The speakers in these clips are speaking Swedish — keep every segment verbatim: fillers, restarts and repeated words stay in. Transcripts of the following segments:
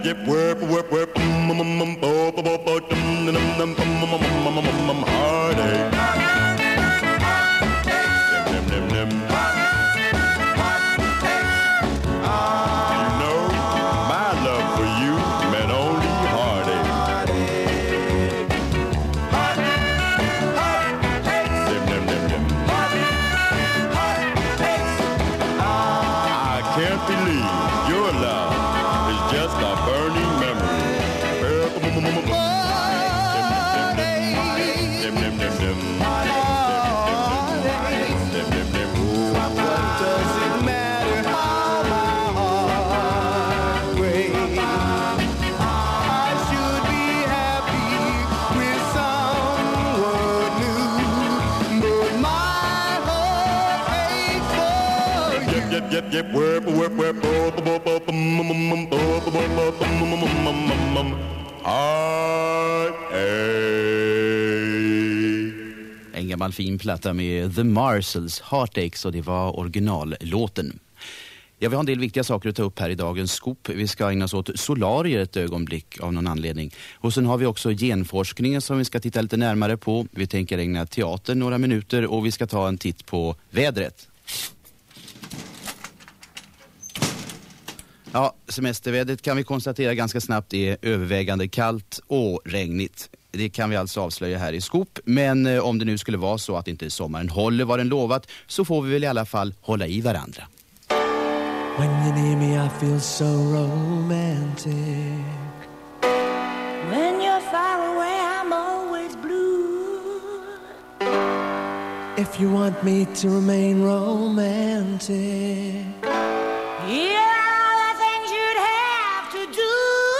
yep, yep, whip, whip, whip, mm, mm, mm, bo, bo, bo, bo, dum, dum, dum, dum, mm, mm, mm, mm, mm, heartache. Dim, dim, dim, dim. You know, my love for you meant only heartache. Dim, dim, dim, dim. I can't believe your love is just a burning memory. Dim, dim, dim, dim. Dim, dim, dim. What does it matter how my heart breaks? I should be happy with someone new, but my heart aches for you. Yep, yep, yep, whip, whip, whip, bo, bo, bo, bo, bum, bum, bum, bo, bo, bo, bo, bum, bum, bum, bum, bum, bum. Heartache. En gammal fin platta med The Marshalls, Heartaches, och det var originallåten. Ja, vi har en del viktiga saker att ta upp här i dagens skop. Vi ska ägna oss åt solarier ett ögonblick av någon anledning. Och sen har vi också genforskningen som vi ska titta lite närmare på. Vi tänker ägna teatern några minuter och vi ska ta en titt på vädret. Ja, semestervädret kan vi konstatera ganska snabbt är övervägande kallt och regnigt. Det kan vi alltså avslöja här i Skop. Men eh, om det nu skulle vara så att inte sommaren håller vad den lovat, så får vi väl i alla fall hålla i varandra. When you're near me I feel so romantic. When you're far away, I'm always blue. If you want me to remain romantic, Here are all the things you'd have to do.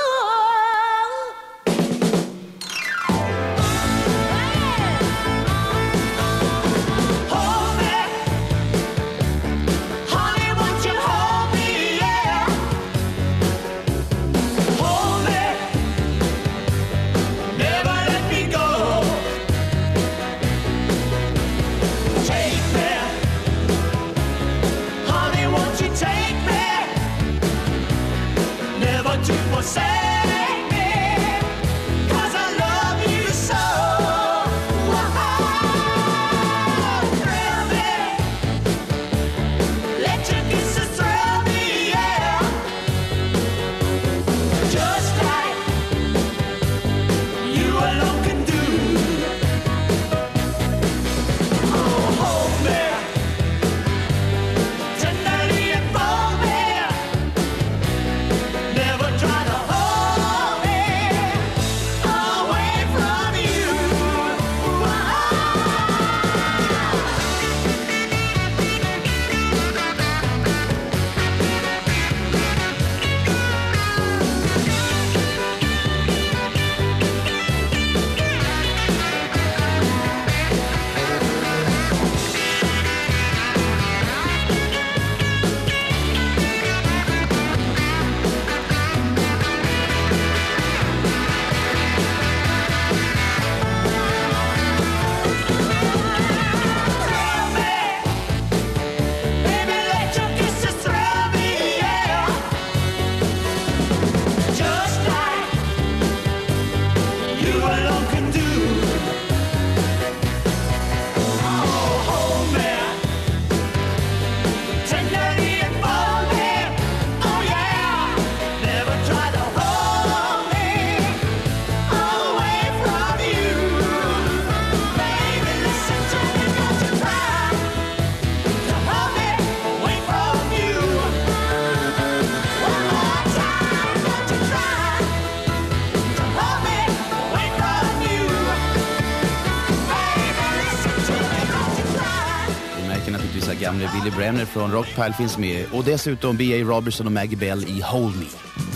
Hold me, honey, won't you hold me, yeah. Hold me, never let me go. Take me, honey, won't you take me? Never to forsake me, 'cause I love you so. Thrill me, let your kisses thrill me, yeah. Just like you alone can do. Oh, hold me, tenderly and fold me. Never try to hold me away from you. Thrill me, baby, let your kisses thrill me, yeah. Just like you alone can do. Oh, hold me, tenderly and fold me. Oh yeah, never try to hold me away from you. Baby, listen to me, don't you try to hold me away from you. One more time, don't you try to hold me away from you. Baby, listen to me, don't you try. Vi märker naturligtvis att gamle Billy Bremner från Rockpile finns med. Och dessutom B A Robertson och Maggie Bell i Hold Me.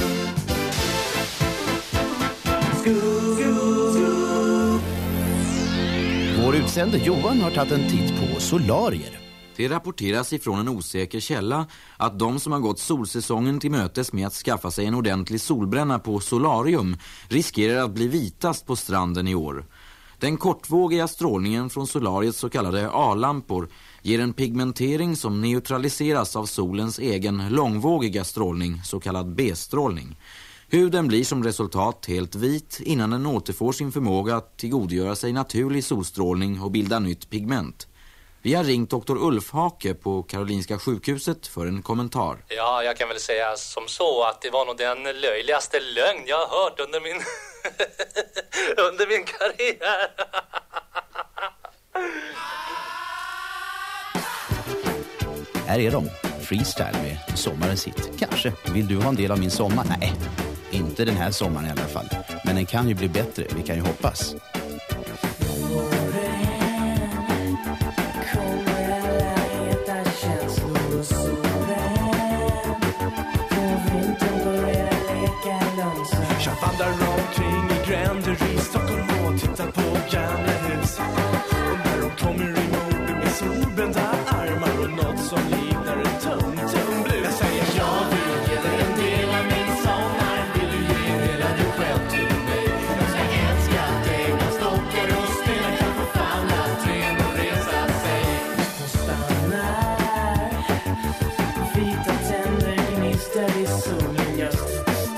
Vår utsände Johan har tagit en titt på solarier. Det rapporteras ifrån en osäker källa att de som har gått solsäsongen till mötes med att skaffa sig en ordentlig solbränna på solarium riskerar att bli vitast på stranden i år. Den kortvågiga strålningen från solariets så kallade A-lampor ger en pigmentering som neutraliseras av solens egen långvågiga strålning, så kallad B-strålning. Huden blir som resultat helt vit innan den återfår sin förmåga att tillgodogöra sig naturlig solstrålning och bilda nytt pigment. Vi har ringt doktor Ulf Hake på Karolinska sjukhuset för en kommentar. Ja, jag kan väl säga som så att det var nog den löjligaste lögn jag har hört under min under min karriär. Här är de, freestyle med sommarens hit. Kanske vill du ha en del av min sommar? Nej, inte den här sommaren i alla fall. Men den kan ju bli bättre, vi kan ju hoppas. Jag vandrar omkring i Grandery, Stockholm och tittar på gamla hus. Och när de kommer emot med solbrända armar och något som liknar en tum-tum-blus. Jag säger, jag vill ge dig en del av min sommar. Vill du ge hela dig själv till mig? Jag ska älska dig, man stockar och spelar kan få falla tren och resa sig. Hon stannar, vita tänder gnistrar i solen just.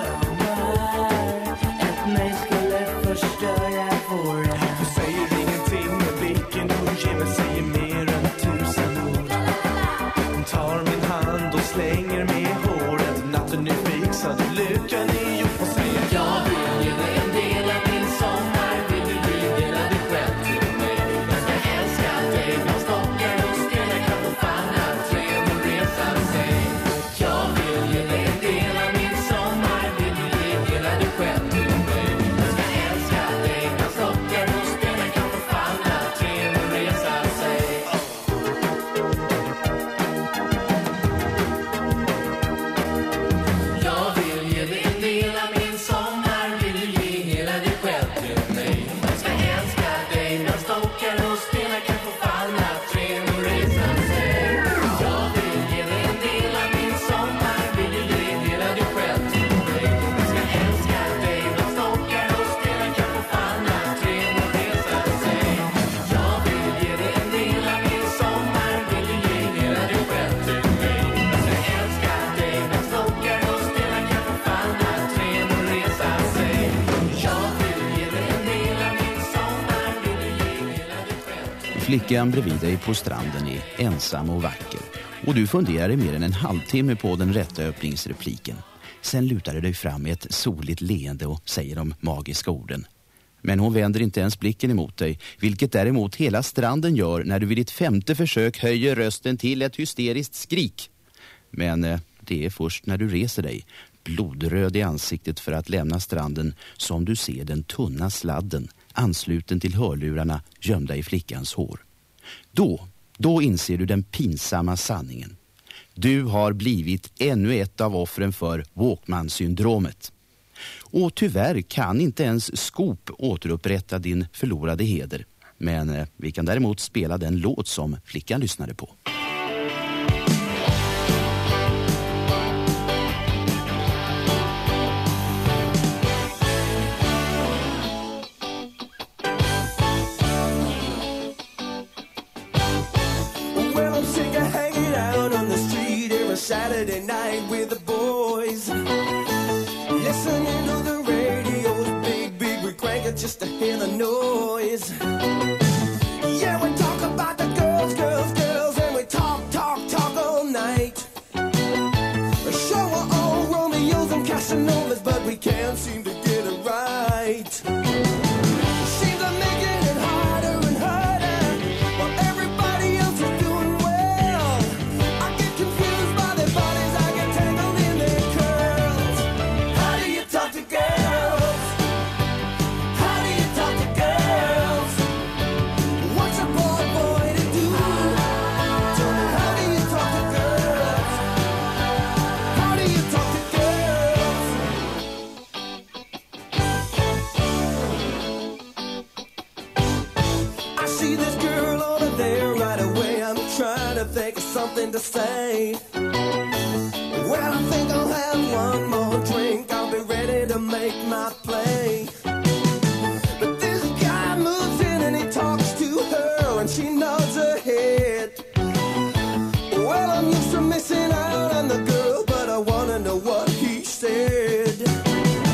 Flickan bredvid dig på stranden är ensam och vacker. Och du funderar i mer än en halvtimme på den rätta öppningsrepliken. Sen lutar du dig fram med ett soligt leende och säger de magiska orden. Men hon vänder inte ens blicken emot dig, vilket däremot hela stranden gör när du vid ditt femte försök höjer rösten till ett hysteriskt skrik. Men eh, det är först när du reser dig, blodröd i ansiktet för att lämna stranden, som du ser den tunna sladden ansluten till hörlurarna gömda i flickans hår. Då, då inser du den pinsamma sanningen. Du har blivit ännu ett av offren för Walkman-syndromet. Och tyvärr kan inte ens Scoop återupprätta din förlorade heder. Men eh, vi kan däremot spela den låt som flickan lyssnade på. Saturday night with the boys, listening to the radio's big, big, we crank it just to hear the noise. Yeah, we talk about the girls, girls, girls, and we talk, talk, talk all night. Sure, we're all Romeos and Casanovas, but we can't seem to get it right. Seems I'm making it harder and harder, while everybody else is doing well. I get confused by their bodies, I get tangled in their curls. How do you talk to girls? How do you talk to girls? What's a poor boy to do? Tell me, how do you talk to girls? How do you talk to girls? I see this girl over there right away. I'm trying to think of something to say. Well, I think I'll have one more drink. I'll be ready to make my play. But this guy moves in and he talks to her and she nods her head. Well, I'm used to missing out on the girl, but I wanna know what he said.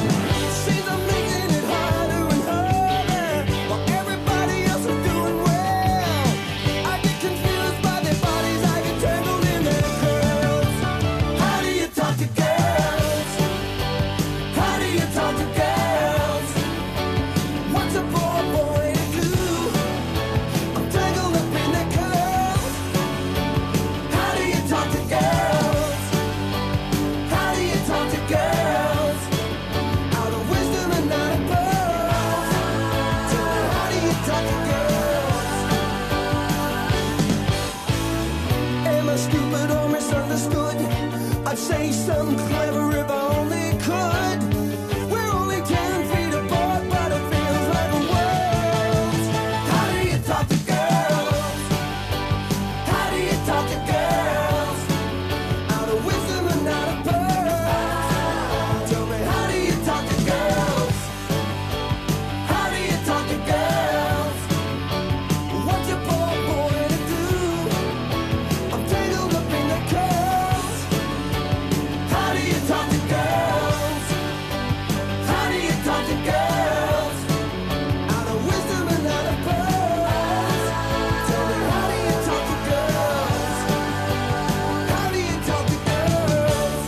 something clever if I only could. We're only ten feet apart, but it feels like a world. How do you talk to girls? How do you talk to girls? Out of wisdom and out of pearls. Tell me, how do you talk to girls? How do you talk to girls? What's your poor boy to do? I'm tangled up in the curls. How do you talk to girls? How do you talk to girls? Out of wisdom and out of pearls. Tell me, how do you talk to girls? How do you talk to girls?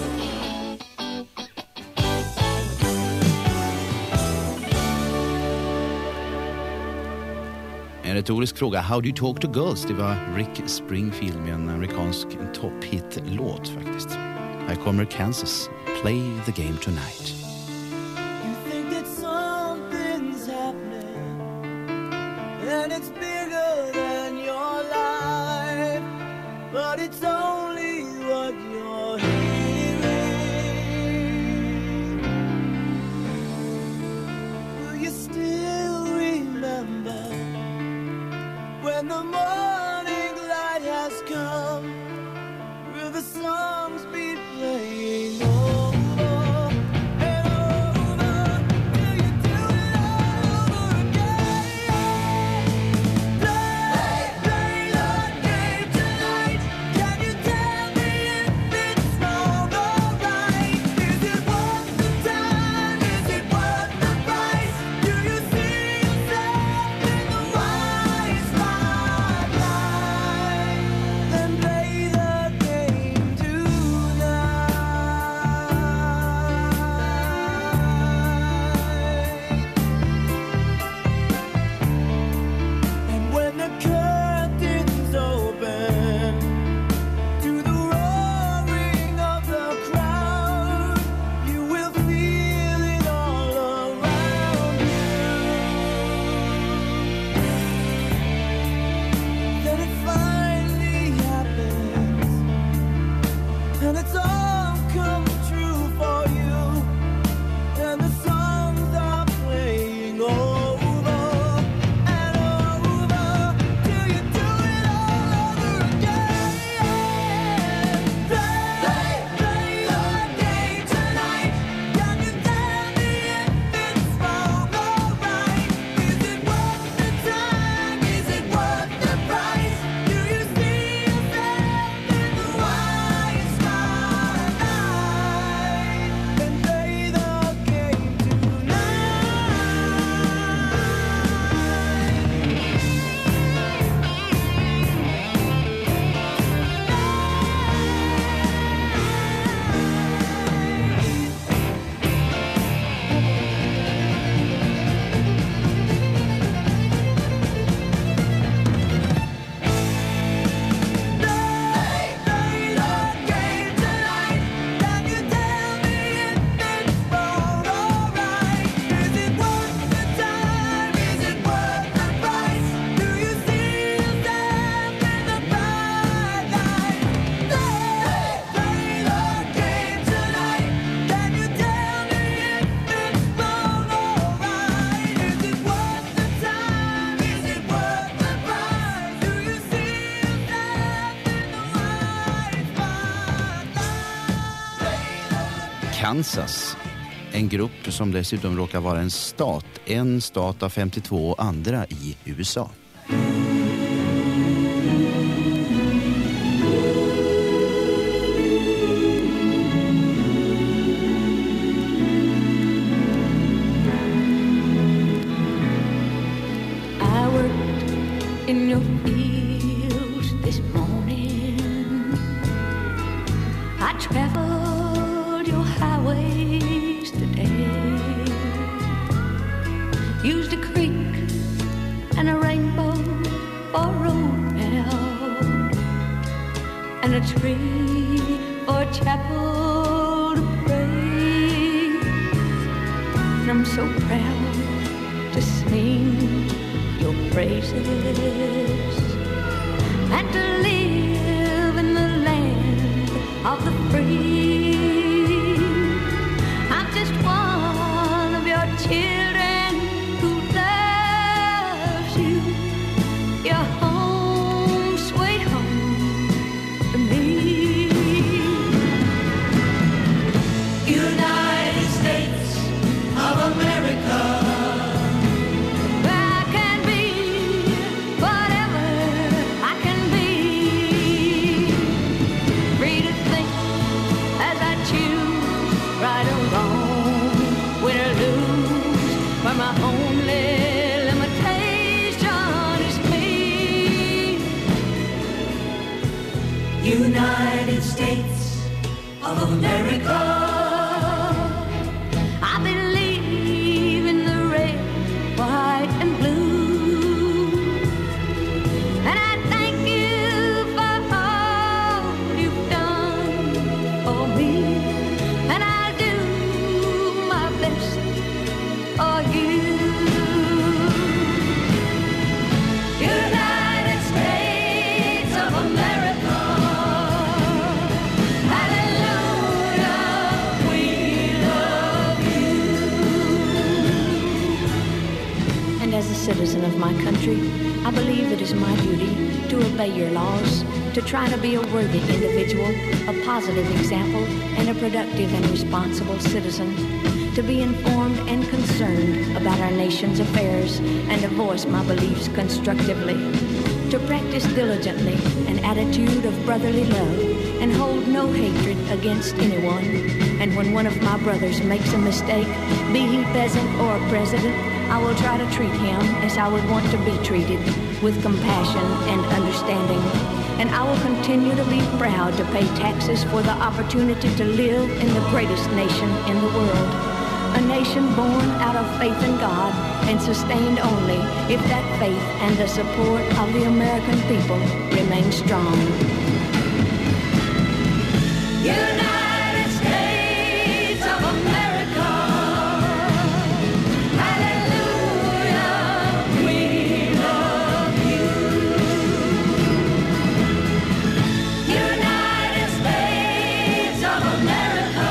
En retorisk fråga, How do you talk to girls? Det var Rick Springfield med en amerikansk topp-hit-låt faktiskt. Här kommer Kansas, Play the game tonight. You think that something's happening, and it's bigger than your life, but it's only what you're hearing. Will you still remember when the morning light has come? Will the songs be playing over and over? Will you do it all over again? Play, play the game tonight. Can you tell me if it's wrong or right? Is it worth the time? Is it worth the price? Do you see yourself in the wise spotlight? Then play the game tonight. And when the curtains open to the roaring of the crowd, you will feel it all around you. Then it finally happens, and it's all come true for you, and the songs are playing over and over. Do you do it all over again? Play, play the game tonight. Can you tell me if it's wrong or right? Is it worth the time? Is it worth the price? Do you see yourself in the wise spotlight? Then play the game tonight. Can you tell me if it's wrong or right? Is it worth the time? Is it worth the price? Do you see yourself in the wise spotlight? Kansas, en grupp som dessutom råkar vara en stat, en stat av femtiotvå andra i U S A. I worked in your fields this morning. I traveled your highways today. Used a creek and a rainbow for road out, and a tree for a chapel to pray. And I'm so proud to sing your praises and to live in the land of the free. United States of America. I believe in the red, white, and blue. And I thank you for all you've done for me. And I'll do my best for you. United States of America. Hallelujah, we love you. And as a citizen of my country, I believe it is my duty to obey your laws, to try to be a worthy individual, a positive example, and a productive and responsible citizen, to be informed and concerned about our nation's affairs, and to voice my beliefs constructively, to practice diligently an attitude of brotherly love, and hold no hatred against anyone. And when one of my brothers makes a mistake, be he peasant or a president, I will try to treat him as I would want to be treated, with compassion and understanding. And I will continue to be proud to pay taxes for the opportunity to live in the greatest nation in the world. A nation born out of faith in God and sustained only if that faith and the support of the American people remain strong. United States of America. Hallelujah, we love you. United States of America.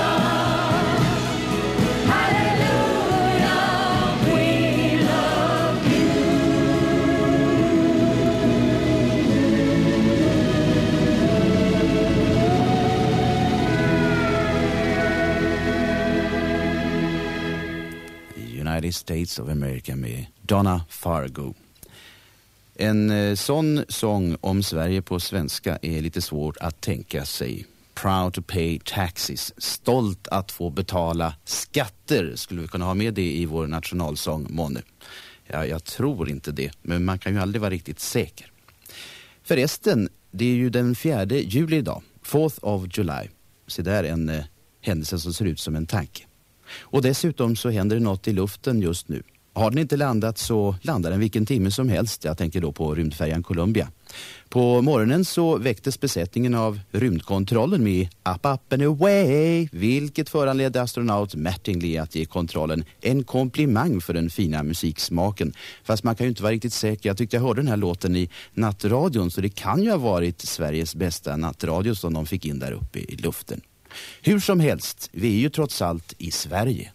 Hallelujah, we love you. United States of America med Donna Fargo. En eh, sån sång om Sverige på svenska är lite svårt att tänka sig. Proud to pay taxes. Stolt att få betala skatter. Skulle vi kunna ha med det i vår nationalsång, månne? Ja, jag tror inte det. Men man kan ju aldrig vara riktigt säker. Förresten, det är ju den fjärde juli idag. fourth of July. Så där en eh, händelse som ser ut som en tanke. Och dessutom så händer det något i luften just nu. Har den inte landat så landar den vilken timme som helst. Jag tänker då på rymdfärjan Columbia. På morgonen så väcktes besättningen av rymdkontrollen med Up, Up and Away, vilket föranledde astronaut Mattingly att ge kontrollen en komplimang för den fina musiksmaken. Fast man kan ju inte vara riktigt säker. Jag tyckte jag hörde den här låten i nattradion, så det kan ju ha varit Sveriges bästa nattradio som de fick in där uppe i luften. Hur som helst, vi är ju trots allt i Sverige.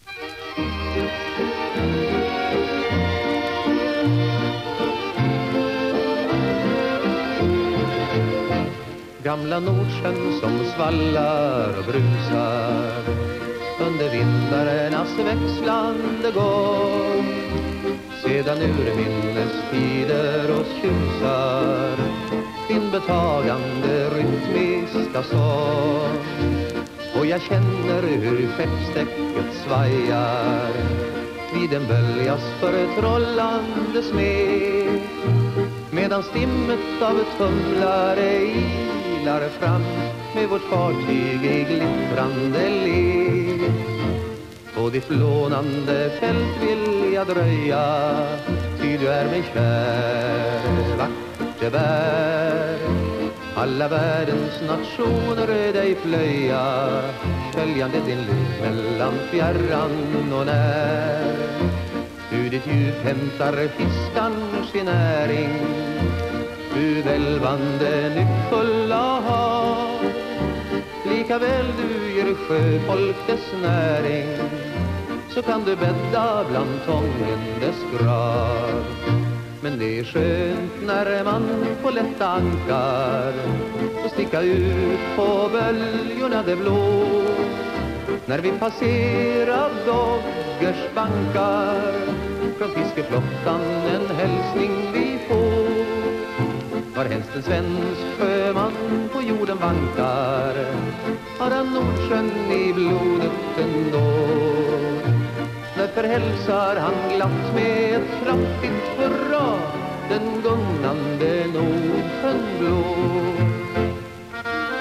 Gamla Nordsjön som svallar och brusar under vindarnas växlande gång. Sedan urminnes tider oss tjusar din betagande rytmiska sång. Och jag känner hur skeppsdäcket svajar vid en böljas förtrollande smed, medan stimmet av tumlare ilar fram med vårt fartyg i glittrande led. På ditt lånande fält vill jag dröja, ty du är mig kär, vackert bär. Alla världens nationer dig plöja, följande din led mellan fjärran och när. Ur ditt djup hämtar fiskan sin näring, du välvande nyckfulla hav. Lika väl du ger sjöfolk dess näring, så kan du bädda bland tången dess grav. Men det är skönt när man får lätta ankar och sticka ut på böljorna det blå. När vi passerar Doggers bankar, från fiskeflottan en hälsning vi får. Var helst en svensk sjöman på jorden vankar, har han Nordsjön i blodet ändå. Därför hälsar han glatt med ett kraftigt hurra den gunnande Nordsjön blå.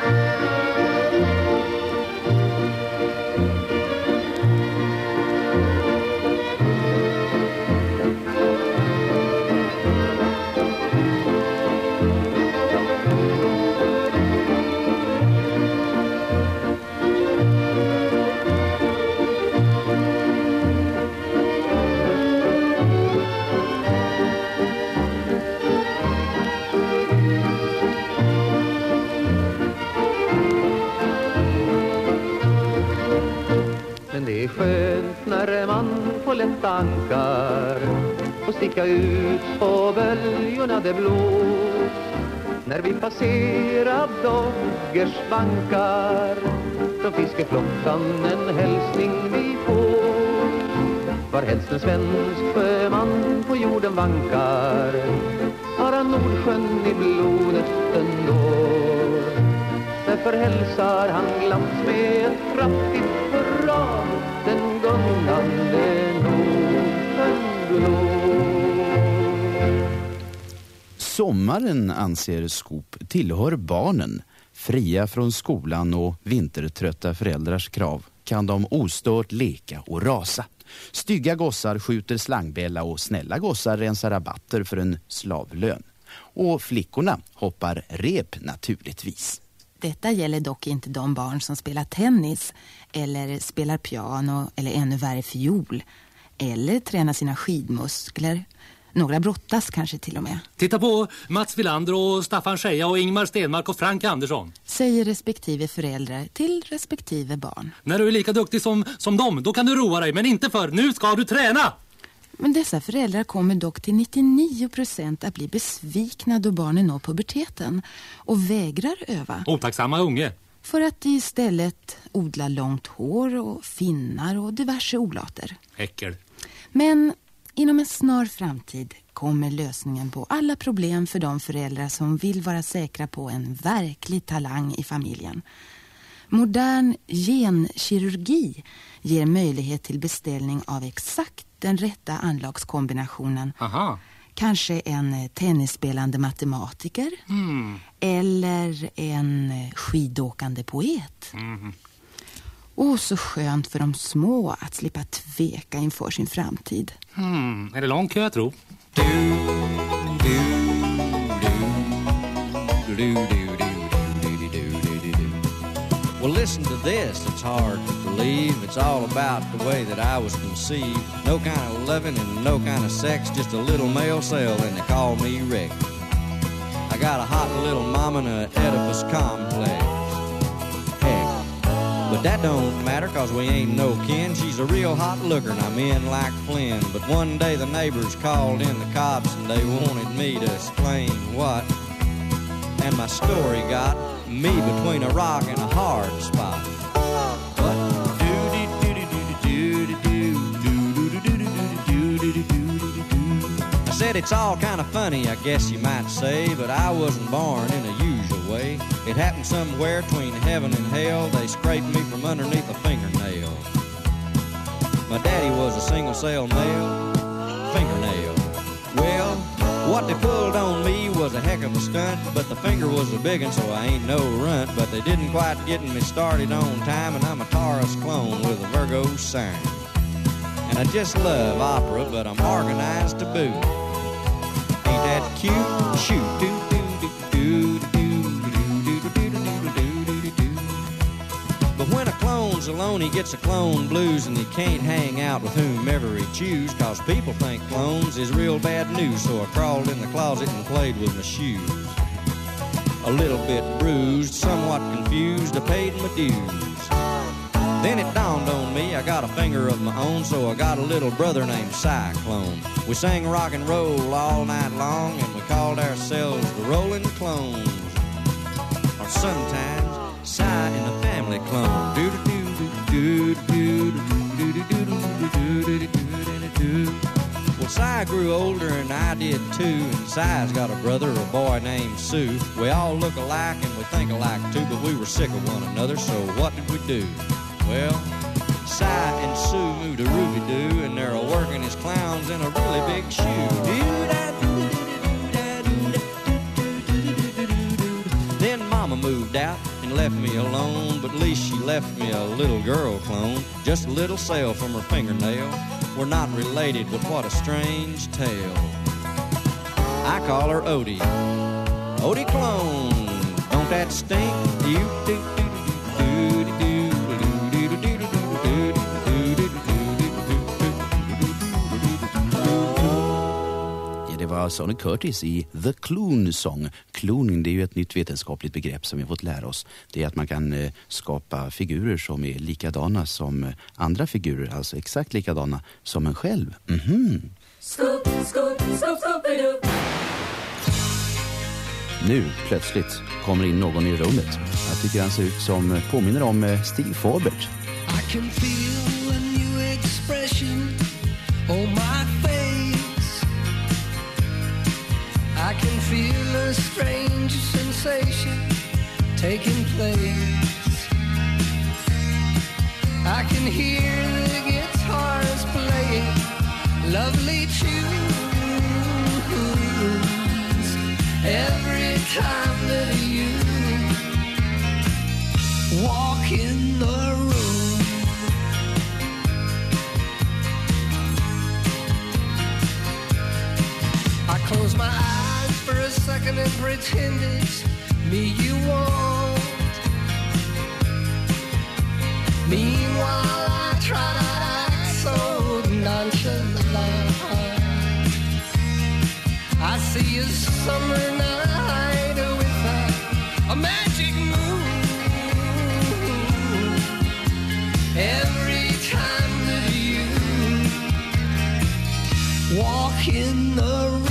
ett ankar och sticka ut på böljorna det blå. När vi passerar Doggers bankar från fiskeflottan en hälsning vi får. Var helst en svensk sjöman på jorden vankar har han Nordsjön i blodet ändå. Därför hälsar han glans med ett kraftigt hurra den gungande Nordsjön blå. Sommaren, anser Skop, tillhör barnen. Fria från skolan och vintertrötta föräldrars krav kan de ostört leka och rasa. Stygga gossar skjuter slangbälla och snälla gossar rensar rabatter för en slavlön. Och flickorna hoppar rep naturligtvis. Detta gäller dock inte de barn som spelar tennis eller spelar piano eller ännu värre fiol eller tränar sina skidmuskler. Några brottas kanske till och med. Titta på Mats Wilander och Staffan Scheja och Ingmar Stenmark och Frank Andersson. Säger respektive föräldrar till respektive barn. När du är lika duktig som, som dem, då kan du roa dig, men inte för nu ska du träna! Men dessa föräldrar kommer dock till nittionio procent att bli besvikna då barnen når puberteten och vägrar öva. Otacksamma unge. För att istället odla långt hår och finnar och diverse olater. Äckel. Men inom en snar framtid kommer lösningen på alla problem för de föräldrar som vill vara säkra på en verklig talang i familjen. Modern genkirurgi ger möjlighet till beställning av exakt den rätta anlagskombinationen. Aha. Kanske en tennisspelande matematiker Mm. eller en skidåkande poet. Mm. Och så skönt för de små att slippa tveka inför sin framtid. Mm. Är det lång kö, jag tror? Do, do, do, do, do, do, do, do, do, do. Well, listen to this. It's hard to believe. It's all about the way that I was conceived. No kind of loving and no kind of sex. Just a little male cell and they call me Rick. I got a hot little mama and a Oedipus complex. Heck, but that don't matter cause we ain't no kin. She's a real hot looker and I'm in like Flynn. But one day the neighbors called in the cops and they wanted me to explain what. And my story got me between a rock and a hard spot. What? I said it's all kind of funny, I guess you might say, but I wasn't born in a usual way. It happened somewhere between heaven and hell. They scraped me from underneath a fingernail. My daddy was a single cell male fingernail. Well, what they pulled on me was a heck of a stunt, but the finger was a big one, so I ain't no runt. But they didn't quite get me started on time, and I'm a Taurus clone with a Virgo sign. And I just love opera, but I'm organized to boot. Ain't that cute? Shoot, do do do do do do do do do do do do. But when a clone's alone, he gets a clone blues, and he can't hang out with whomever he choose, cause people think clones is real bad news. So I crawled in the closet and played with my shoes. A little bit bruised, somewhat confused, I paid my dues. Then it dawned on me, I got a finger of my own, so I got a little brother named Cyclone. We sang rock and roll all night long, and we called ourselves the Rolling Clones. Or sometimes, Cy and the Family Clone. Well, Cy grew older and I did too, and Cy's got a brother, a boy named Sue. We all look alike and we think alike too, but we were sick of one another, so what did we do? Well, Cy and Sue moved to Ruby-Doo, and they're working as clowns in a really big shoe. Then Mama moved out and left me alone, but at least she left me a little girl clone, just a little cell from her fingernail. We're not related, but what a strange tale. I call her Odie. Odie Clone, don't that stink? You do do do do do. var Sonny Curtis i The Clone Song. Cloning, det är ju ett nytt vetenskapligt begrepp som vi har fått lära oss. Det är att man kan eh, skapa figurer som är likadana som eh, andra figurer, alltså exakt likadana som en själv. Mhm. Scoop, scoop, scoop, scoop-a-doo. Nu plötsligt kommer in någon i rummet. Jag tycker han ser ut som påminner om eh, Steve Forbert. I can feel a new expression on my face. I can feel a strange sensation taking place. I can hear the guitars playing lovely tunes every time that you walk in the room. I close my eyes for a second and pretend it's me you want. Meanwhile, I try not to act so nonchalant. I see a summer night with a, a magic moon. Every time that you walk in the room,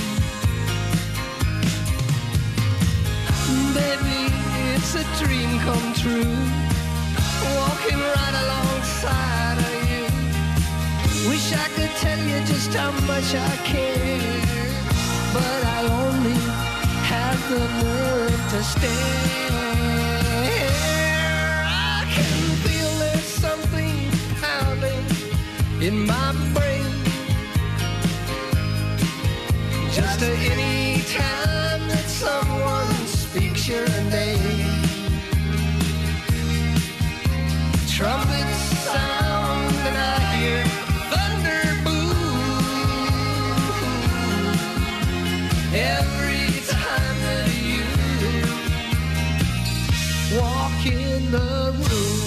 baby, it's a dream come true. Walking right alongside of you. Wish I could tell you just how much I care, but I only have the nerve to stare. I can feel there's something pounding in my brain. Just any time that someone speaks your name. Trumpets sound and I hear thunder boom. Every time that you walk in the room.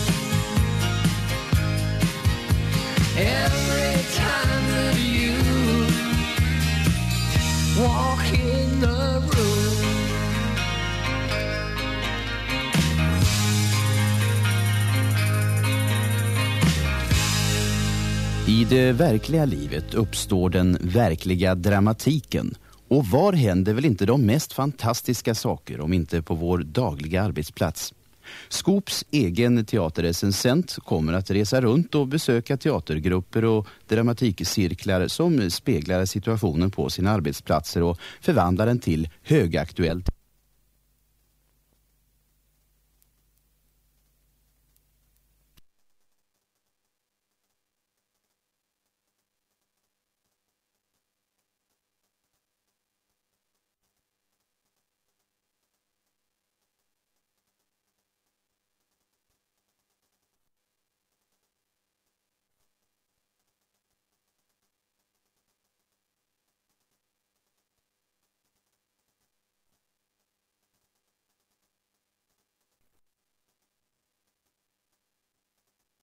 Every time that you walk in the room. I det verkliga livet uppstår den verkliga dramatiken. Och var händer väl inte de mest fantastiska saker om inte på vår dagliga arbetsplats? Scoops egen teaterrecensent kommer att resa runt och besöka teatergrupper och dramatikcirklar som speglar situationen på sina arbetsplatser och förvandlar den till högaktuellt.